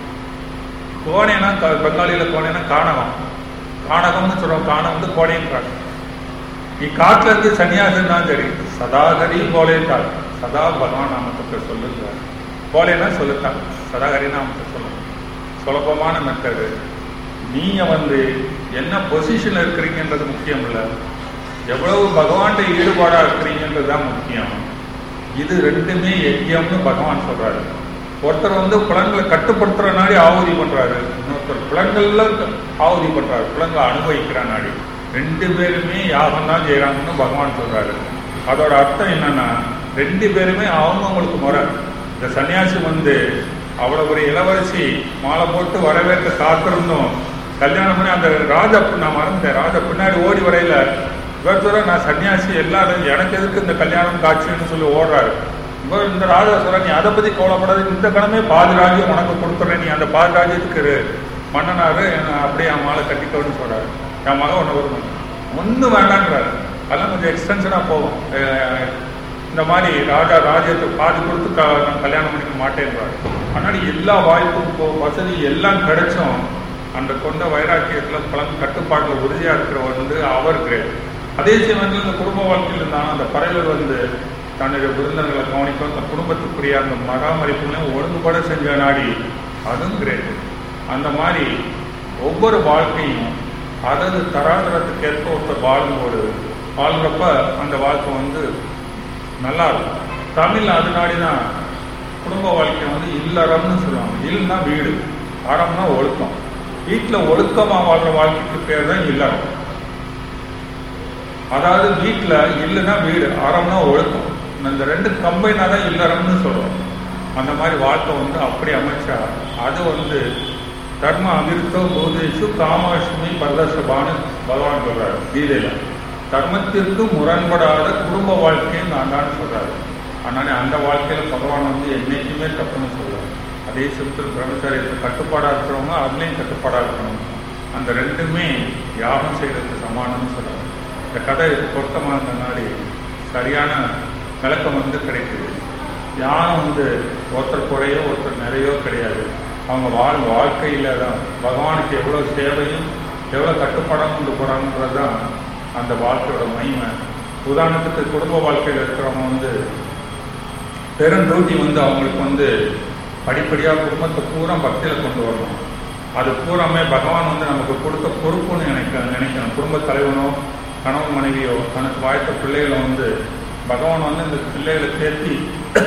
கோணைனா பெங்காலியில கோணைனா காணகம், காணகம்னு சொல்றோம். காணம் வந்து கோடைன்றாங்க. நீ காட்டுல இருந்து சன்னியாசம் தான் சரி, சதாகரி போலே தாள், சதா பகவான் நாமத்தை சொல்லுங்க. போலேன்னா சொல்லுத்தான், சதாகரி நாமத்தை சொல்லுங்க. சுலபமான மெத்தடு. நீங்க வந்து என்ன பொசிஷன்ல இருக்கிறீங்கன்றது முக்கியம் இல்லை, எவ்வளவு பகவான்கிட்ட ஈடுபாடா இருக்கிறீங்கன்றது தான் முக்கியம். இது 2மே யஜ்யம்னு பகவான் சொல்றாரு. ஒருத்தர் வந்து புலன்களை கட்டுப்படுத்துற நாடி ஆவுதி பண்றாரு, இன்னொருத்தர் புலன்கள்ல ஆவுதி பண்றாரு, புலன்களை அனுபவிக்கிற நாடி. 2 பேருமே யாகம் தான் செய்யறாங்கன்னு பகவான் சொல்றாரு. அதோட அர்த்தம் என்னன்னா 2 பேருமே அவங்களுக்கு முறை. இந்த சன்னியாசி வந்து அவ்வளவு ஒரு இளவரசி மாலை போட்டு வரவேற்க காத்திருந்தோம். கல்யாணம் பண்ணி அந்த ராஜா, நான் மறந்தேன், ராஜா பின்னாடி ஓடி வரையில இவர் நான் சன்னியாசி எல்லாரும் எனக்கு எதுக்கு இந்த கல்யாணம் காட்சின்னு சொல்லி ஓடுறாரு. இந்த ராஜா சொல்ற, நீ அதை பத்தி கவலைப்படாது, இந்த கடமே பாதி ராஜ்யம் உனக்கு கொடுத்துறேன், நீ அந்த பாதி ராஜ்யத்துக்கு மன்னனாரு அப்படியே என் மாலை கட்டிக்கோன்னு சொல்றாரு. என் மகன் ஒன்று வரும், ஒன்றும் வேண்டான்றாரு. அதெல்லாம் கொஞ்சம் எக்ஸ்டென்ஷனா போகும். இந்த மாதிரி ராஜா ராஜ்யத்தை பாதி கொடுத்து நான் கல்யாணம் பண்ணிக்க மாட்டேன்றாரு. அதனால எல்லா வாய்ப்பும் வசதி எல்லாம் கிடைச்சும் அந்த கொண்ட வைராக்கியத்துல பலன் கட்டுப்பாட்டில் உறுதியா இருக்கிறவர் வந்து அவர் கிரேட். அதே சமயத்தில் இந்த குடும்ப வாழ்க்கையில் இருந்தாலும் அந்த பறவைகள் வந்து தன்னுடைய விருந்தினர்களை கவனிக்கும், அந்த குடும்பத்துக்குரிய அந்த பராமரிப்புகளையும் ஒழுங்குபட செஞ்ச நாடி, அதுவும் கிரேட். அந்த மாதிரி ஒவ்வொரு வாழ்க்கையும் அதாவது தராதரத்துக்கு ஏற்ப ஒருத்தர் வாழும்போது வாழ்றப்ப அந்த வாழ்க்கை வந்து நல்லா இருக்கும். தமிழ் அதனாடிதான் குடும்ப வாழ்க்கை வந்து இல்லறம்னு சொல்லுவாங்க. இல்லைன்னா வீடு, அறம்னா ஒழுக்கம். வீட்டில் ஒழுக்கமா வாழ்ற வாழ்க்கைக்கு பேர் தான் இல்லறம். அதாவது வீட்டில் இல்லைன்னா வீடு, அறம்னா ஒழுக்கம். இந்த ரெண்டு கம்பைனாக தான் இல்லறம்னு சொல்கிறோம். அந்த மாதிரி வாழ்க்கை வந்து அப்படி அமைச்சா அது வந்து தர்ம அவிருத்தோ போதேஷு காமாஷ்மி பரதசபான்னு பகவான் சொல்கிறார் கீதையில். தர்மத்திற்கு முரண்படாத குடும்ப வாழ்க்கைன்னு நான் தான் சொல்கிறாரு. அதனால அந்த வாழ்க்கையில் பகவான் வந்து என்றைக்குமே தப்புன்னு சொல்கிறார். அதே சமயத்தில் பிரம்மச்சாரியத்தை கட்டுப்பாடாக இருக்கிறவங்க அதுலேயும் கட்டுப்பாடாக இருக்கணும். அந்த ரெண்டுமே யாகம் செய்கிறதுக்கு சமானம்னு சொல்கிறார். இந்த கதை பொருத்தமானதுனாடி சரியான விளக்கம் வந்து கிடைக்குது. யாரும் வந்து ஒருத்தர் குறையோ ஒருத்தர் நிறையோ கிடையாது. அவங்க வாழ்க்கையில் தான் பகவானுக்கு எவ்வளோ சேவையும் எவ்வளோ கட்டுப்பாடாக கொண்டு போகிறாங்கன்றது தான் அந்த வாழ்க்கையோட மகிமை. உதாரணத்துக்கு குடும்ப வாழ்க்கையில் இருக்கிறவங்க வந்து பெருந்தூட்டி வந்து அவங்களுக்கு வந்து படிப்படியாக குடும்பத்தை பூரா பக்தியில் கொண்டு வரணும். அது பூராமே பகவான் வந்து நமக்கு கொடுத்த பொறுப்புன்னு நினைக்கணும். குடும்ப தலைவனோ கணவன் மனைவியோ தனக்கு வாய்த்த பிள்ளைகளை வந்து பகவான் வந்து இந்த பிள்ளைகளை சேர்த்தி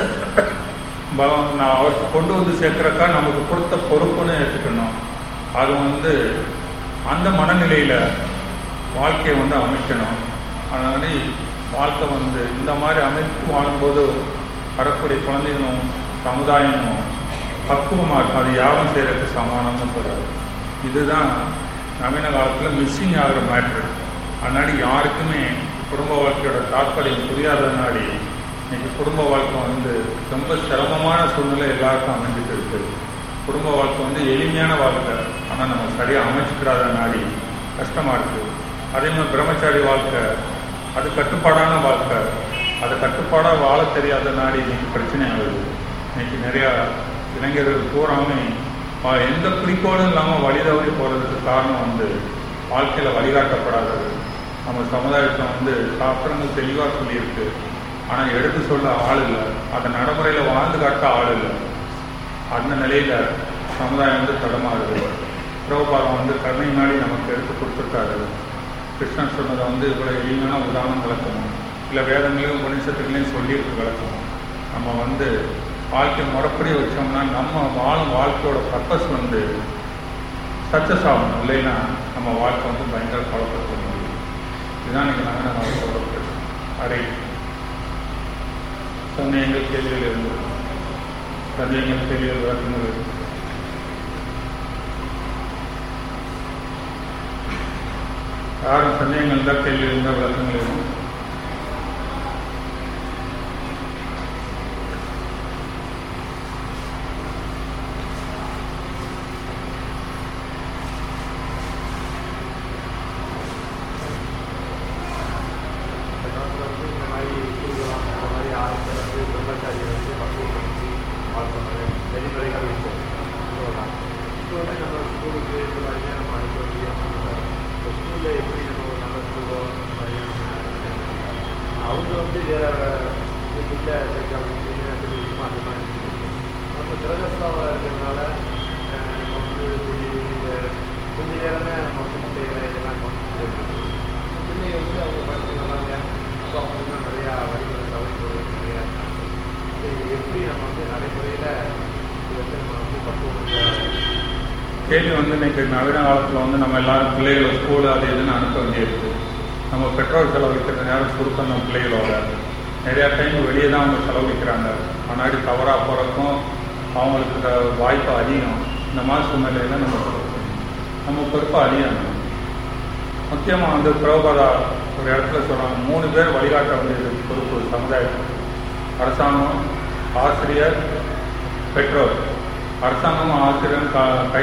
பகவான் அவருக்கு கொண்டு வந்து சேர்க்கிறக்கா நமக்கு கொடுத்த பொறுப்புன்னு ஏற்றுக்கணும். அது வந்து அந்த மனநிலையில் வாழ்க்கையை வந்து அமைக்கணும். அதனால வாழ்க்கை வந்து இந்த மாதிரி அமைப்பு வாழும்போது வரக்கூடிய குழந்தைகளும் சமுதாயமும் பக்குவமாக இருக்கும். அது யாரும் செய்கிறதுக்கு சமானம்னு சொல்கிறாரு. இதுதான் நவீன காலத்தில் மிஸ்ஸிங் ஆகிற மேட்ரு. அதனாடி யாருக்குமே குடும்ப வாழ்க்கையோட தாற்பயம் புரியாதனாடி இன்னைக்கு குடும்ப வாழ்க்கை வந்து ரொம்ப சிரமமான சூழ்நிலை எல்லாருக்கும் அமைஞ்சிட்டு இருக்குது. குடும்ப வாழ்க்கை வந்து எளிமையான வாழ்க்கை, ஆனால் நம்ம சரியாக அமைச்சிக்கிறாத நாடி கஷ்டமாக இருக்குது. அதே மாதிரி பிரம்மச்சாரி வாழ்க்கை அது கட்டுப்பாடான வாழ்க்கை, அதை கட்டுப்பாடாக வாழ தெரியாத நாடி இன்னைக்கு பிரச்சனை ஆகுது. இன்னைக்கு நிறையா இளைஞர்கள் பூராமே எந்த குறிக்கோளும் இல்லாமல் வழி தவறி போகிறதுக்கு காரணம் வந்து வாழ்க்கையில் வழிகாட்டப்படாதது. நம்ம சமுதாயத்தில் வந்து சாஸ்திரங்கள் தெளிவாக சொல்லியிருக்கு, ஆனால் எடுத்து சொல்ல ஆள் இல்லை, அதை நடைமுறையில் வாழ்ந்து காட்ட ஆள் இல்லை. அந்த நிலையில் சமுதாயம் வந்து தடமாறுது. பிரபுபாதம் வந்து கருணை நாடி நமக்கு எடுத்து கொடுத்துருக்காரு. கிருஷ்ணன் சொன்னதை வந்து இவ்வளோ எளிமையான உதாரணம் விளக்கணும், இல்லை வேதங்களையும் உபநிஷத்துகளையும் சொல்லியிருக்கு விளக்கணும். நம்ம வந்து வாழ்க்கை முறைப்படி வச்சோம்னா நம்ம வாழும் வாழ்க்கையோட பர்பஸ் வந்து சக்ஸஸ் ஆகணும். இல்லைன்னா நம்ம வாழ்க்கை வந்து பயங்கர குழப்பத்தில் முடியும். இதுதான் நீங்கள் நவீன வாழ்க்கையோட பிரச்சனை. அரை சந்தேகங்கள் கேள்விகள் இருந்து சந்தேகங்கள் கேள்விகள் விளக்கங்கள் யாரும் சந்தேகங்கள் தான் கேள்வி இருந்தால் விளக்கங்கள் இருக்கும். கேள்வி வந்து இன்னைக்கு நவீன காலத்தில் வந்து நம்ம எல்லாரும் பிள்ளைகளை ஸ்கூலு அது எதுன்னு அனுப்ப வேண்டியிருக்கு. நம்ம பெட்ரோல் செலவழிக்கிற நேரம் சுருக்கம் நம்ம பிள்ளைகளோட நிறையா டைம் வெளியே தான் அவங்க செலவழிக்கிறாங்க. முன்னாடி தவறாக போகிறக்கும் அவங்களுக்கு வாய்ப்பு அதிகம். இந்த மாதிரி சூழ்நிலையில் நம்ம பொறுப்பு அதிகம். முக்கியமாக வந்து பிரபுபாதா ஒரு இடத்துல சொல்கிறாங்க, 3 பேர் வழிகாட்ட வேண்டியது பொறுப்பு சமுதாயத்துக்கு. அரசாங்கம், ஆசிரியர், பெற்றோர். அரசாங்கமும் ஆசிரியரும் கை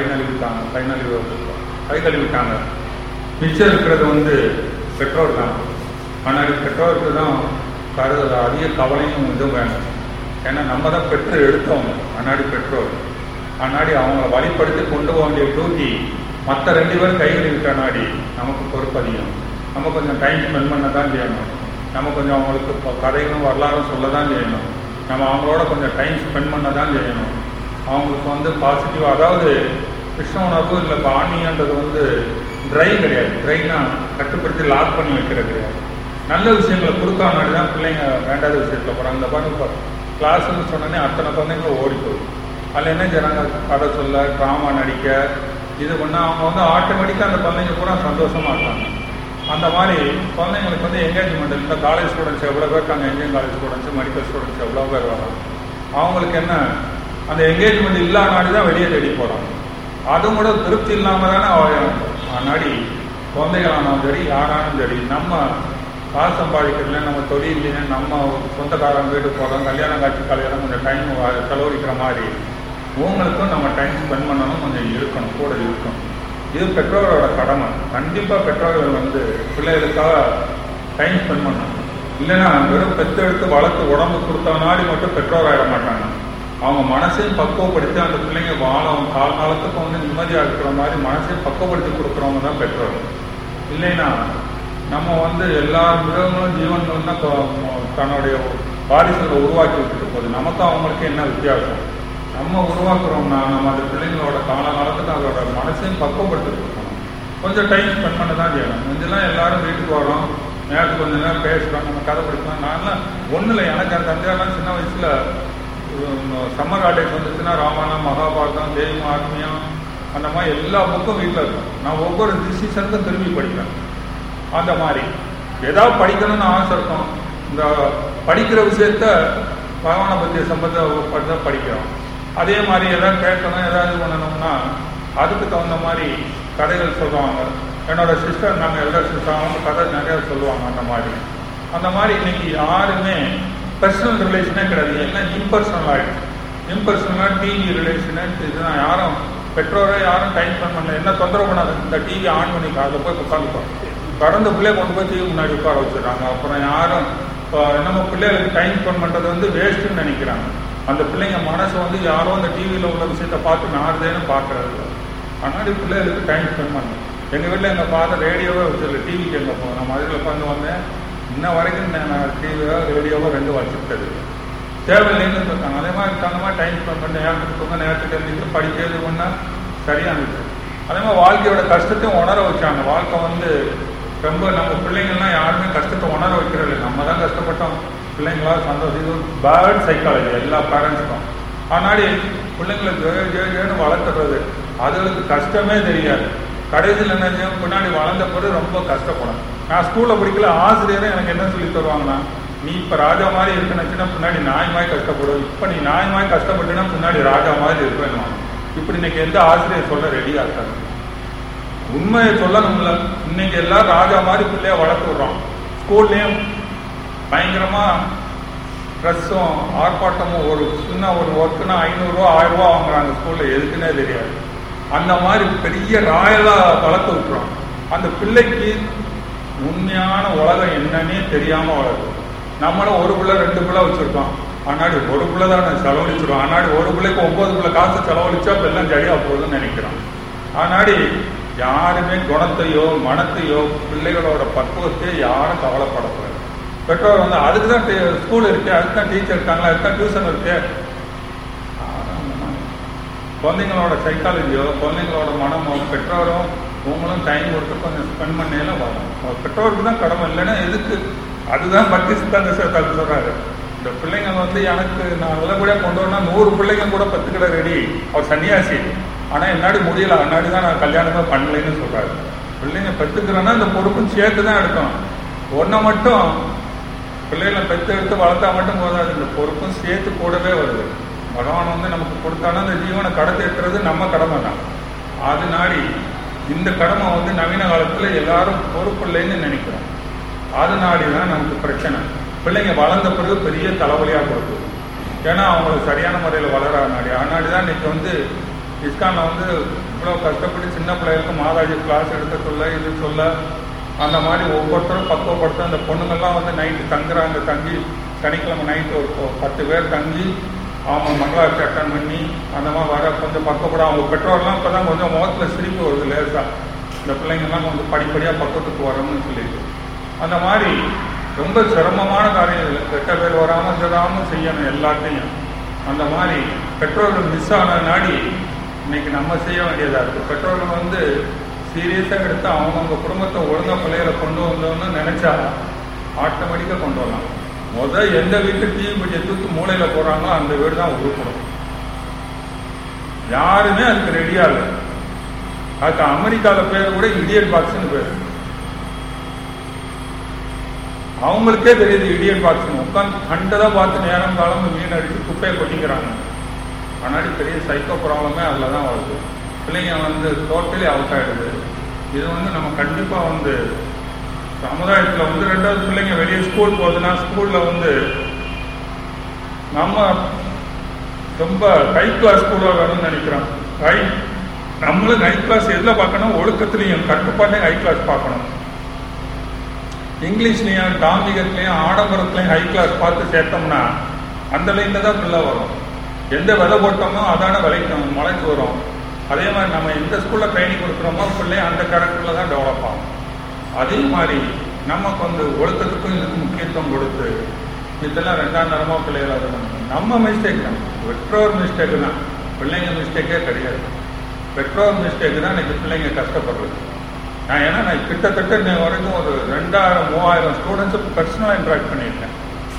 கழுவிட்டாங்க. மிச்சம் இருக்கிறது வந்து பெற்றோர் தான். ஆனால் பெற்றோருக்கு தான் அதிக கவலையும் இதுவும் வேணும். ஏன்னா நம்ம தான் பெற்று எடுத்தவங்க. முன்னாடி பெற்றோர் முன்னாடி அவங்கள வழிப்படுத்தி கொண்டு போக வேண்டிய டியூட்டி மற்ற 2 பேர் கை கழுவிட்டாடி நமக்கு பொறுப்பு அதிகம். நம்ம கொஞ்சம் டைம் ஸ்பெண்ட் பண்ண தான் செய்யணும். நம்ம கொஞ்சம் அவங்களுக்கு கதைகளும் வரலாறும் சொல்ல தான் செய்யணும். நம்ம அவங்களோட கொஞ்சம் டைம் ஸ்பெண்ட் பண்ண தான் செய்யணும். அவங்களுக்கு வந்து பாசிட்டிவாக, அதாவது கிருஷ்ண உணர்வு இல்லை பாணின்றது வந்து ட்ரை கிடையாது. ட்ரைனா கட்டுப்படுத்தி லாக் பண்ணி வைக்கிறது கிடையாது. நல்ல விஷயங்களை கொடுக்காம தான் பிள்ளைங்க வேண்டாத விஷயத்தில் போகிறாங்க. இந்த பாருங்க, கிளாஸ்ன்னு சொன்னோன்னே அத்தனை குழந்தைங்க ஓடி போகுது. அதில் என்ன செய்கிறாங்க, கதை சொல்ல, ட்ராமா நடிக்க, இது பண்ணால் அவங்க வந்து ஆட்டோமேட்டிக்காக அந்த குழந்தைங்க பூரா சந்தோஷமாக இருக்காங்க. அந்த மாதிரி குழந்தைங்களுக்கு வந்து என்கேஜ்மெண்ட் இந்த காலேஜ் ஸ்டூடெண்ட்ஸ் எவ்வளோ பேர் இருக்காங்க, engineering college students, medical students எவ்வளோ பேர் வராங்க. அவங்களுக்கு என்ன அந்த என்கேஜ்மெண்ட் இல்லாத நாடி தான் வெளியே தேடி போகிறாங்க. அதுவும் கூட திருப்தி இல்லாமல் தானே நாடி குழந்தைகளானாலும் சரி யாராலும் சரி நம்ம காசு சம்பாதிக்கிறதுல நம்ம தொழில் நம்ம சொந்தக்காரங்க வீட்டுக்கு போகிறோம், கல்யாணம் காட்சி கல்யாணம் கொஞ்சம் டைம் செலவழிக்கிற மாதிரி உங்களுக்கும் நம்ம டைம் ஸ்பெண்ட் பண்ணணும், கொஞ்சம் இருக்கணும், கூட இருக்கணும். இது பெற்றோரோட கடமை. கண்டிப்பாக பெற்றோர்கள் வந்து பிள்ளைகளுக்காக டைம் ஸ்பெண்ட் பண்ணணும். இல்லைன்னா வெறும் பெற்றெடுத்து வளர்த்து உடம்பு கொடுத்த நாடி மட்டும் பெற்றோர் ஆகிட மாட்டாங்க. அவங்க மனசையும் பக்குவப்படுத்தி அந்த பிள்ளைங்க வாழும் காலத்துக்கு வந்து நிம்மதியாக இருக்கிற மாதிரி மனசையும் பக்குவப்படுத்தி கொடுக்குறவங்க தான் பெற்றோர். இல்லைன்னா நம்ம வந்து எல்லா மிருகங்களும் ஜீவன்களும் தான் தன்னுடைய வாரிசுகளை உருவாக்கி விட்டுட்டு போகுது. நமக்கு அவங்களுக்கு என்ன வித்தியாசம்? நம்ம உருவாக்குறோம்னா நம்ம அந்த பிள்ளைங்களோட காலத்துக்கு அதோட மனசையும் பக்குவப்படுத்தி கொடுக்கணும். கொஞ்சம் டைம் ஸ்பெண்ட் பண்ண தான் செய்யணும். கொஞ்சம்லாம் எல்லாரும் வீட்டுக்கு வரோம், நேரத்துக்கு கொஞ்சம் நேரம் பேசுகிறோம், நம்ம கதை படிக்கலாம். நான்லாம் ஒன்றும் இல்லை, எனக்கு அந்த தந்தையெல்லாம் சின்ன வயசில் சம்மர் ஹாலிடேஸ் வந்துச்சுன்னா ராமாயணம், மகாபாரதம், தேவி ஆத்மியம் அந்த மாதிரி எல்லா புக்கும் வீட்டில் இருக்கும். நான் ஒவ்வொரு டிசிஷனுக்கும் திரும்பி படிப்பேன். அந்த மாதிரி ஏதாவது படிக்கணும்னு ஆசை இருக்கும். இந்த படிக்கிற விஷயத்த பகவானை பற்றிய சம்பந்தப்பட்டு தான் படிக்கிறோம். அதே மாதிரி எதாவது கேட்கணும், ஏதாவது பண்ணணும்னா அதுக்கு தகுந்த மாதிரி கதைகள் சொல்லுவாங்க. என்னோட சிஸ்டர், நாங்கள் எல்லா சிஸ்டர், அவங்க கதை நிறையா சொல்லுவாங்க. அந்த மாதிரி இன்னைக்கு யாருமே பர்சனல் ரிலேஷனே கிடையாது, எல்லாம் இம்பர்சனல் ஆகிடும். இம்பர்சனலாக டிவி ரிலேஷனு இதுதான். யாரும் பெற்றோரை யாரும் டைம் ஸ்பெண்ட் பண்ணல. என்ன தொந்தரவு பண்ணாது, இந்த டிவி ஆன் பண்ணி அதை போய் உட்காந்துப்போம். பிறந்த பிள்ளைய கொண்டு போய் டிவி முன்னாடி உட்கார வச்சுடுறாங்க. அப்புறம் யாரும் நம்ம பிள்ளைகளுக்கு டைம் ஸ்பெண்ட் பண்ணுறது வந்து வேஸ்ட்டுன்னு நினைக்கிறாங்க. அந்த பிள்ளைங்க மனசு வந்து யாரோ அந்த டிவியில் உள்ள விஷயத்தை பார்த்து நாடுதேன்னு பார்க்கறது. அதனால பிள்ளைகளுக்கு டைம் ஸ்பெண்ட் பண்ணணும். எங்கள் வீட்டில் எங்கள் பார்த்த ரேடியோவே வச்சிடல, டிவிக்கு எங்கே போகணும். நான் மதுரையில் உட்காந்து வந்தேன், இன்ன வரைக்கும் நான் டிவியோ ரேடியோவோ ரெண்டும் வச்சுக்கிட்டது தேவையில்லைன்னு இருக்காங்க. அதே மாதிரி அந்த மாதிரி டைம் ஸ்பெண்ட் பண்ணி நேரத்துக்கு போங்க, நேரத்துக்கு இருந்துட்டு படிக்கிறது பண்ணால் சரியாக இருந்துச்சு. அதே மாதிரி வாழ்க்கையோட கஷ்டத்தையும் உணர வச்சாங்க. வாழ்க்கை வந்து ரொம்ப நம்ம பிள்ளைங்கள்லாம் யாருமே கஷ்டத்தை உணர வைக்கிறது. நம்ம தான் கஷ்டப்பட்டோம், பிள்ளைங்களா சந்தோஷம். இது பேட் சைக்காலஜி எல்லா பேரண்ட்ஸுக்கும். அதனால பிள்ளைங்களுக்கு ஜேன்னு வளர்த்துறது அதுகளுக்கு கஷ்டமே தெரியாது. கடைசியில் என்ன செய்யும், பின்னாடி வளர்ந்த பிறகு ரொம்ப கஷ்டப்படும். நான் ஸ்கூலில் படிக்கல, ஆசிரியரும் எனக்கு என்ன சொல்லி தருவாங்கன்னா, நீ இப்போ ராஜா மாதிரி இருக்குன்னு பின்னாடி நாய் மாதிரி கஷ்டப்படும், இப்போ நீ நாய் மாதிரி கஷ்டப்பட்டுன்னா பின்னாடி ராஜா மாதிரி இருப்பேன்னு. இப்படி இன்னைக்கு எந்த ஆசிரியர் சொல்ல ரெடியாக இருக்காங்க. உண்மையை சொல்லணும்ல, இன்னைக்கு எல்லாரும் ராஜா மாதிரி பிள்ளைய வளர்த்து விடுறோம். ஸ்கூல்லையும் பயங்கரமா ட்ரெஸ்ஸும் ஆர்ப்பாட்டமும், ஒரு சின்ன ஒரு ஒர்க்குன்னா 500 ரூபா 1000 ரூபா வாங்குறாங்க ஸ்கூல்ல, எதுக்குன்னே தெரியாது. அந்த மாதிரி பெரிய ராயலா வளர்த்து விட்டுறோம். அந்த பிள்ளைக்கு உண்மையான உலகம் என்னன்னே தெரியாம வளர்க்கும். நம்மளும் ஒரு பிள்ளை 2 பிள்ளை வச்சிருக்கோம், ஆனாடி ஒரு பிள்ளை தான் செலவழிச்சிடும். ஆனாடி ஒரு பிள்ளைக்கு 9 பிள்ளை காசு செலவழிச்சா எல்லாம் சரியா போகுதுன்னு நினைக்கிறோம். ஆனாடி யாருமே குணத்தையோ மனத்தையோ பிள்ளைகளோட பக்குவத்தையோ யாரும் கவலைப்படக்கூடாது. பெற்றோர் வந்து அதுக்கு தான் ஸ்கூல் இருக்கு, அதுக்கு தான் டீச்சர் இருக்காங்களா, அதுக்கு தான் டியூஷன் இருக்கு. குழந்தைங்களோட சைக்காலஜியோ குழந்தைங்களோட மனமோ பெற்றோரும் உங்களும் டைம் கொடுத்து கொஞ்சம் ஸ்பெண்ட் பண்ணல வரும். பெற்றோருக்கு தான் கடமை, இல்லைன்னா எதுக்கு? அதுதான் பக்தி சித்தாந்த சேர்த்தாக்கு சொல்றாரு. இந்த பிள்ளைங்க வந்து எனக்கு நான் நல்லபடியாக கொண்டு வரணும்னா 100 பிள்ளைங்க கூட 10 கடை ரெடி. அவர் சன்னியாசி, ஆனால் என்னாடி முடியல, அன்னாடி தான் நான் கல்யாணமே பண்ணலைன்னு சொல்றாரு. பிள்ளைங்க பெற்றுக்கிறேன்னா இந்த பொறுப்பும் சேர்த்து தான் எடுக்கணும். ஒன்றை மட்டும் பிள்ளைகளை பெற்று எடுத்து வளர்த்தா மட்டும் போதாது, இந்த பொறுப்பும் சேர்த்து கூடவே வருது. பகவான் வந்து நமக்கு கொடுத்தானா இந்த ஜீவனை கடத்தி எடுக்கிறது நம்ம கடமை தான். அது நாடி இந்த கடமை வந்து நவீன காலத்தில் எல்லாரும் பொறுப்பு இல்லைன்னு நினைக்கிறோம். அது நாடி தான் நமக்கு பிரச்சனை. பிள்ளைங்க வளர்ந்த பிறகு பெரிய தலைவலியாக கொடுக்குது. ஏன்னா அவங்களுக்கு சரியான முறையில் வளர நாடி. அதனாடி தான் இன்னைக்கு வந்து இஸ்கானில் வந்து இவ்வளோ கஷ்டப்பட்டு சின்ன பிள்ளைகளுக்கு மாதாஜி கிளாஸ் எடுக்க சொல்ல இது சொல்ல அந்த மாதிரி ஒவ்வொருத்தரும் பக்குவப்படுத்த. அந்த பொண்ணுங்கள்லாம் வந்து நைட்டு தங்குறாங்க, தங்கி சனிக்கிழமை நைட்டு ஒரு 10 பேர் தங்கி அவங்க மங்களாட்சி அட்டன் பண்ணி அந்த மாதிரி வர கொஞ்சம் பக்கப்படும். அவங்க பெற்றோர்லாம் இப்போ தான் கொஞ்சம் முகத்தில் சிரிப்பு வருது லேசாக, இந்த பிள்ளைங்கள்லாம் கொஞ்சம் படிப்படியாக பக்கத்துக்கு வரணும்னு சொல்லிட்டு. அந்த மாதிரி ரொம்ப சிரமமான காரியம் இல்லை. கெட்ட பேர் வராமல் செய்யணும் எல்லாத்தையும். அந்த மாதிரி பெற்றோர்கள் மிஸ் ஆன நாடி இன்னைக்கு நம்ம செய்ய வேண்டியதாக இருக்குது. பெற்றோர்கள் வந்து சீரியஸாக எடுத்து அவங்கவுங்க குடும்பத்தை ஒழுங்காக பிள்ளைகளை கொண்டு வந்தோன்னு நினச்சா ஆட்டோமேட்டிக்காக கொண்டு வரலாம். எந்த வீட்டு டிவி பெட்டியை தூக்கி மூளையில் போடுறாங்களோ அந்த வீடு தான் உருப்படும். யாருமே அதுக்கு ரெடியா இல்லை. அதுக்கு அமெரிக்காவில் பேர் கூட இடியட் பாக்ஸ்ன்னு பேர். அவங்களுக்கே தெரியுது இடியட் பாக்ஸ் உட்காந்து கண்டதாக பார்த்து நேரம் காலம் மீன் அடித்து குப்பையை கொட்டிக்கிறாங்க. முன்னாடி பெரிய சைக்கோ ப்ராப்ளமே அதில் தான் வருது. பிள்ளைங்க டோட்டலி அவுட் ஆகிடுது. இது நம்ம கண்டிப்பாக சமுதாயத்தில் ரெண்டாவது பிள்ளைங்க வெளியே ஸ்கூல் போகுதுன்னா ஸ்கூலில் நம்ம ரொம்ப ஹை கிளாஸ் ஸ்கூலாக வேணும்னு நினைக்கிறோம். நம்மளும் ஹை கிளாஸ் எதில் பார்க்கணும், ஒழுக்கத்துலேயும் கட்டுப்பாட்டையும் ஹை கிளாஸ் பார்க்கணும். இங்கிலீஷ்லேயும் தாம்பிகத்துலேயும் ஆடம்பரத்துலேயும் ஹை கிளாஸ் பார்த்து சேர்த்தோம்னா அந்த லைனில் தான் பிள்ளை வரும். எந்த விதை போட்டோமோ அதான விலைக்கு முளைச்சி வரும். அதே மாதிரி நம்ம எந்த ஸ்கூலில் ட்ரைனிங் கொடுக்குறோமோ பிள்ளை அந்த கேரக்டரில் தான் டெவலப் ஆகும். அதே மாதிரி நமக்கு ஒழுக்கத்துக்கும் இதுக்கு முக்கியத்துவம் கொடுத்து இதெல்லாம் ரெண்டாம் தரமாக பிள்ளைகள் அது நம்ம மிஸ்டேக் தான், பெற்றோர் மிஸ்டேக்கு தான், பிள்ளைங்க மிஸ்டேக்கே கிடையாது. பெற்றோர் மிஸ்டேக்கு தான் இன்னைக்கு பிள்ளைங்க கஷ்டப்படுறது. நான் கிட்டத்தட்ட இன்னைக்கு வரைக்கும் ஒரு 2000-3000 ஸ்டூடெண்ட்ஸு பர்சனலாக இன்ட்ராக்ட் பண்ணியிருக்கேன்.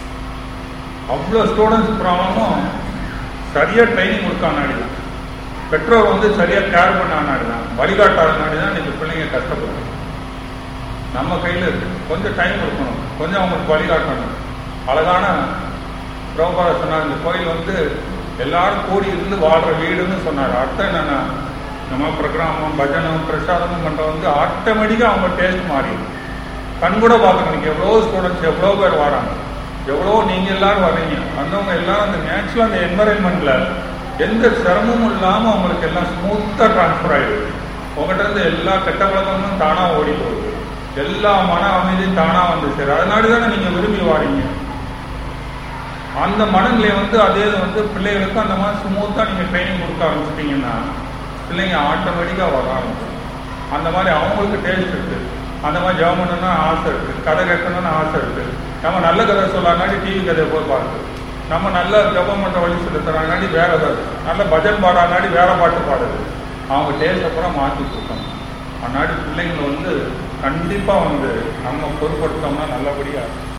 அவ்வளோ ஸ்டூடெண்ட்ஸ் ப்ராப்ளமும் சரியாக ட்ரைனிங் கொடுக்கானாடி தான், பெற்றோர் சரியாக கேர் பண்ணானாடி தான், வழிகாட்டாதனாடி தான் இன்னைக்கு பிள்ளைங்க கஷ்டப்படுறது. நம்ம கையில் இருக்கு, கொஞ்சம் டைம் கொடுக்கணும், கொஞ்சம் அவங்களுக்கு வழிகாட்டணும். அழகான பிரபுபாத சொன்னார், இந்த கோயில் எல்லாரும் கூடி இருந்து வாழ்கிற வீடுன்னு சொன்னார். அர்த்தம் என்னென்னா நம்ம ப்ரோக்ராமும் பஜனும் பிரசாதமும் பண்ணுற ஆட்டோமேட்டிக்காக அவங்க டேஸ்ட் மாறி கண் கூட பார்க்கணும். எவ்வளோ ஸ்டூடெண்ட்ஸ் எவ்வளோ பேர் வராங்க, எவ்வளோ நீங்கள் எல்லாரும் வர்றீங்க, வந்தவங்க எல்லாரும் நேச்சுரலாக அந்த என்வரன்மெண்ட்டில் எந்த சிரமமும் இல்லாமல் அவங்களுக்கு எல்லாம் ஸ்மூத்தாக ட்ரான்ஸ்ஃபர் ஆகிடுது. உங்கள்கிட்ட எல்லா கெட்ட பழக்கமும் தானாக ஓடி போகுது, எல்லா மன அமைதியும் தானாக சரி. அதனால தானே நீங்கள் விரும்பி வாரீங்க. அந்த மனநிலை அதே பிள்ளைகளுக்கு அந்த மாதிரி ஸ்மூத்தாக நீங்கள் ட்ரைனிங் கொடுக்க ஆரம்பிச்சிட்டிங்கன்னா பிள்ளைங்க ஆட்டோமேட்டிக்காக வர ஆரம்பிச்சு. அந்த மாதிரி அவங்களுக்கு டேஸ்ட் இருக்குது. அந்த மாதிரி ஜெபம் பண்ணணும்னு ஆசை இருக்குது, கதை கேட்கணும்னு ஆசை இருக்குது. நம்ம நல்ல கதை சொல்லாங்காட்டி டிவி கதையை போய் பார்த்து, நம்ம நல்ல ஜெபம் பண்ணுற வழி சொல்லி தராங்காட்டி வேற ஏதாவது, நல்ல பஜன் பாடாங்காட்டி வேற பாட்டு பாடுது. அவங்க டேஸ்ட்டை கூட மாற்றி கொடுக்கணும். அதனாடி பிள்ளைங்களை கண்டிப்பாக நம்ம பொருட்படுத்தோம்னா நல்லபடியாக